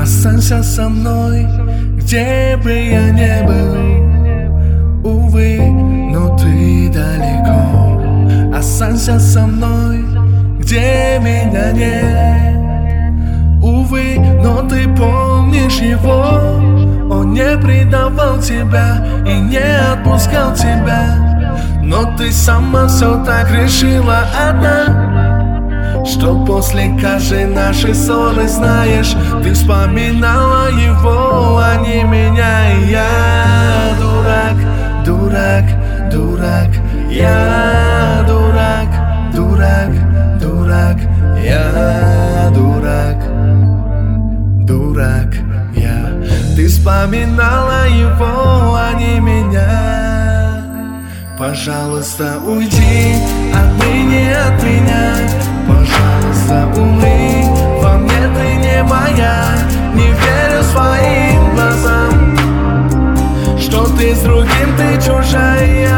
Останься со мной, где бы я не был. Увы, но ты далеко. Останься со мной, где меня нет. Увы, но ты помнишь его. Он не предавал тебя и не отпускал тебя. Но ты сама все так решила одна, что после каждой нашей ссоры, знаешь, ты вспоминала его, а не меня. И я дурак, дурак, дурак. Я дурак, дурак, дурак. Я дурак, дурак. Ты вспоминала его, а не меня. Пожалуйста, уйди отныне от меня. Пожалуйста, умри, во мне ты не моя. Не верю своим глазам, что ты с другим, ты чужая.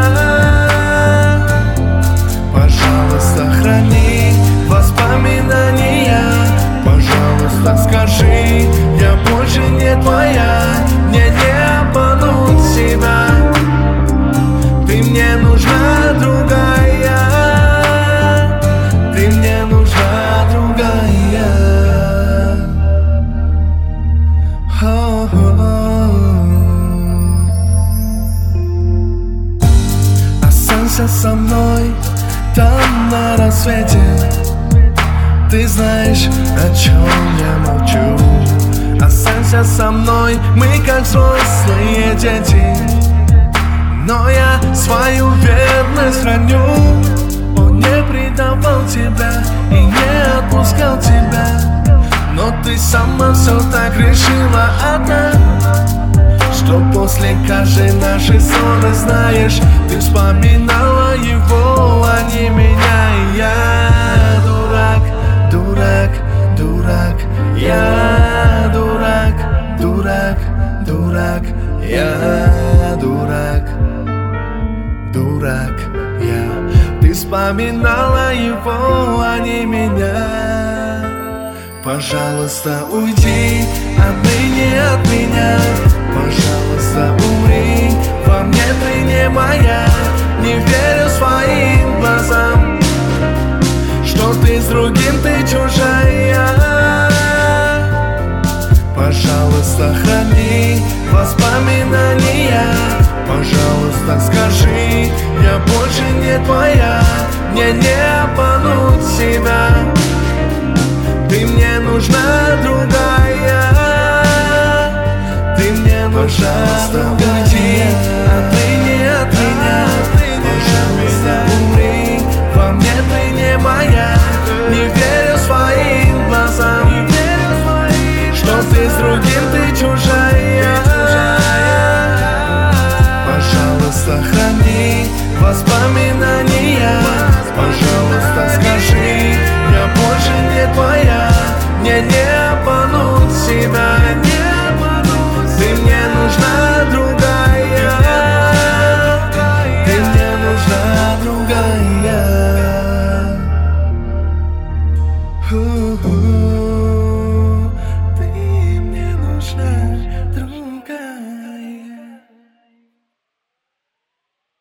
Пожалуйста, храни воспоминания. Пожалуйста, скажи, я больше не твоя. Мне не обмануть себя. Ты мне нужна другая. Ты мне нужна другая. Останься со мной там на рассвете. Ты знаешь, о чем я молчу. Останься со мной, мы как взрослые дети. Но я свою верность храню. Он не предавал тебя и не отпускал тебя. Но ты сама все так решила одна, что после каждой нашей ссоры, знаешь, ты вспоминала его, а не меня. И я дурак, дурак, дурак. Я дурак, дурак, дурак. Я дурак, дурак. Ты вспоминала его, а не меня. Пожалуйста, уйди отныне от меня. Пожалуйста, умри, во мне ты не моя. Не верю своим глазам, что ты с другим, ты чужая. Пожалуйста, храни воспоминания. Пожалуйста, скажи, я больше не твоя. Мне не обмануть себя. Ты мне нужна другая. Ты мне нужна другая.